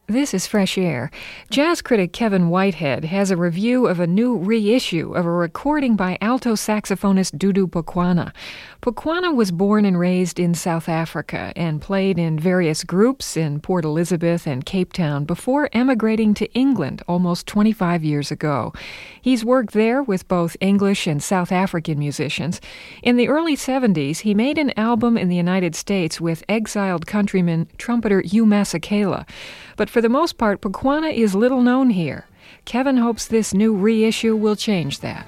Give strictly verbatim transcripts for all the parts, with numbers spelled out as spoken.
This is Fresh Air. Jazz critic Kevin Whitehead has a review of a new reissue of a recording by alto saxophonist Dudu Pukwana. Pukwana was born and raised in South Africa and played in various groups in Port Elizabeth and Cape Town before emigrating to England almost twenty-five years ago. He's worked there with both English and South African musicians. In the early seventies, he made an album in the United States with exiled countryman trumpeter Hugh Masekela. But for the most part, Pukwana is little known here. Kevin hopes this new reissue will change that.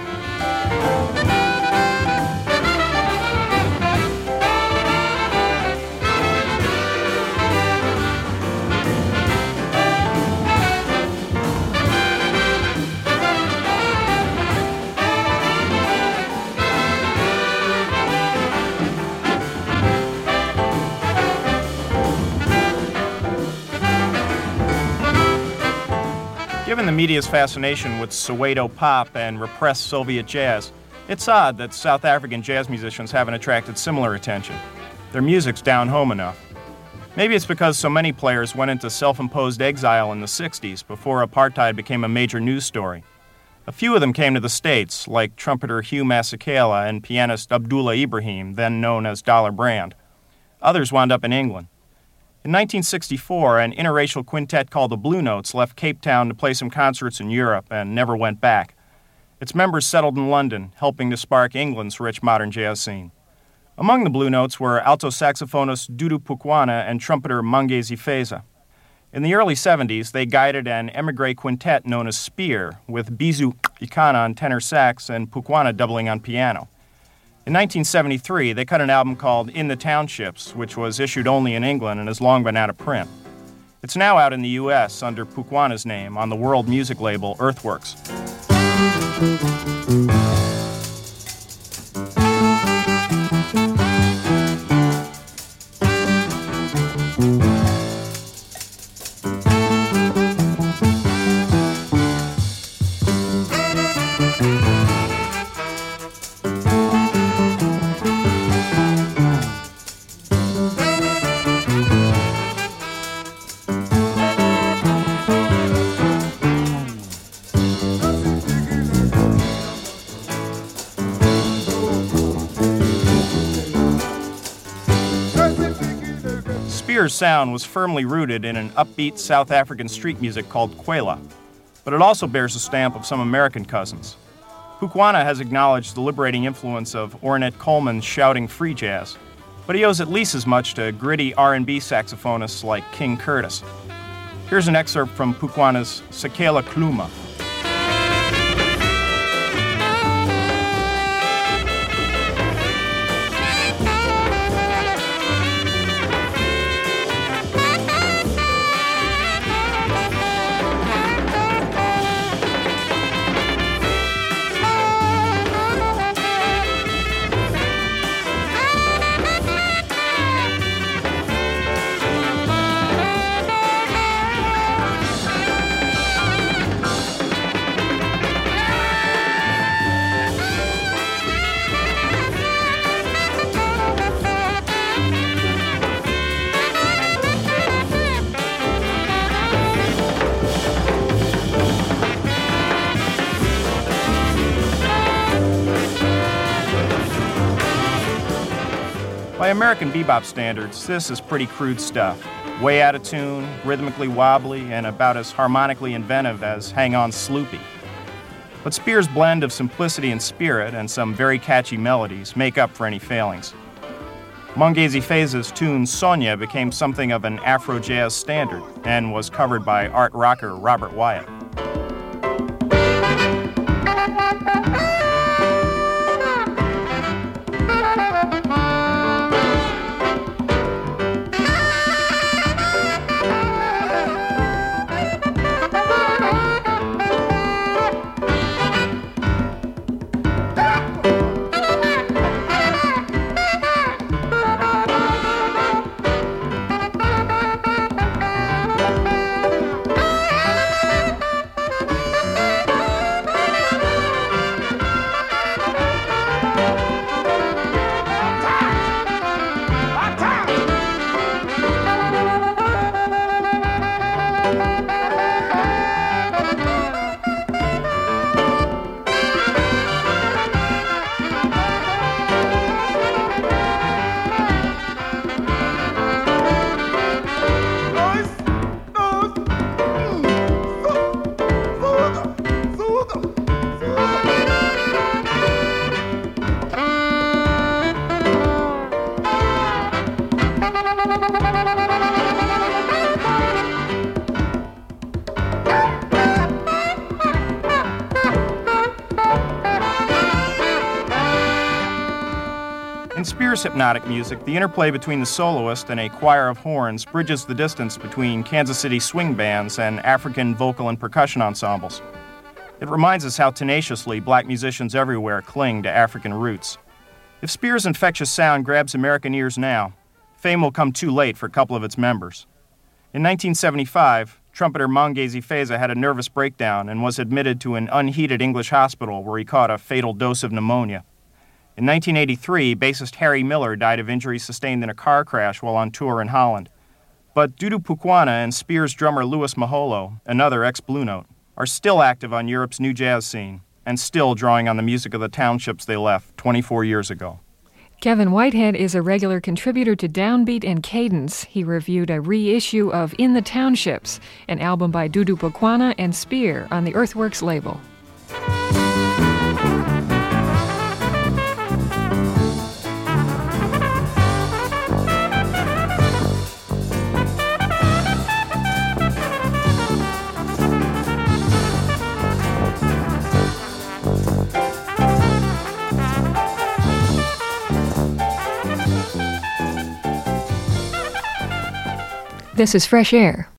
Given the media's fascination with Soweto pop and repressed Soviet jazz, it's odd that South African jazz musicians haven't attracted similar attention. Their music's down home enough. Maybe it's because so many players went into self-imposed exile in the sixties before apartheid became a major news story. A few of them came to the States, like trumpeter Hugh Masekela and pianist Abdullah Ibrahim, then known as Dollar Brand. Others wound up in England. In nineteen sixty-four, an interracial quintet called the Blue Notes left Cape Town to play some concerts in Europe and never went back. Its members settled in London, helping to spark England's rich modern jazz scene. Among the Blue Notes were alto saxophonist Dudu Pukwana and trumpeter Mangezi Feza. In the early seventies, they guided an emigre quintet known as Spear, with Bizu Ikana on tenor sax and Pukwana doubling on piano. In nineteen seventy-three, they cut an album called In the Townships, which was issued only in England and has long been out of print. It's now out in the U S under Pukwana's name on the world music label Earthworks. Spear's sound was firmly rooted in an upbeat South African street music called Kwela, but it also bears a stamp of some American cousins. Pukwana has acknowledged the liberating influence of Ornette Coleman's shouting free jazz, but he owes at least as much to gritty R and B saxophonists like King Curtis. Here's an excerpt from Pukwana's Sekela Kluma. By American bebop standards, this is pretty crude stuff. Way out of tune, rhythmically wobbly, and about as harmonically inventive as Hang On Sloopy. But Spear's blend of simplicity and spirit and some very catchy melodies make up for any failings. Mangezi Feza's tune Sonia became something of an Afro-jazz standard and was covered by art rocker Robert Wyatt. In Spears' hypnotic music, the interplay between the soloist and a choir of horns bridges the distance between Kansas City swing bands and African vocal and percussion ensembles. It reminds us how tenaciously black musicians everywhere cling to African roots. If Spears' infectious sound grabs American ears now, fame will come too late for a couple of its members. In nineteen seventy-five, trumpeter Mongezi Feza had a nervous breakdown and was admitted to an unheated English hospital where he caught a fatal dose of pneumonia. In nineteen eighty-three, bassist Harry Miller died of injuries sustained in a car crash while on tour in Holland. But Dudu Pukwana and Spears drummer Louis Maholo, another ex-Blue Note, are still active on Europe's new jazz scene and still drawing on the music of the townships they left twenty-four years ago. Kevin Whitehead is a regular contributor to Downbeat and Cadence. He reviewed a reissue of In the Townships, an album by Dudu Pukwana and Spear on the Earthworks label. This is Fresh Air.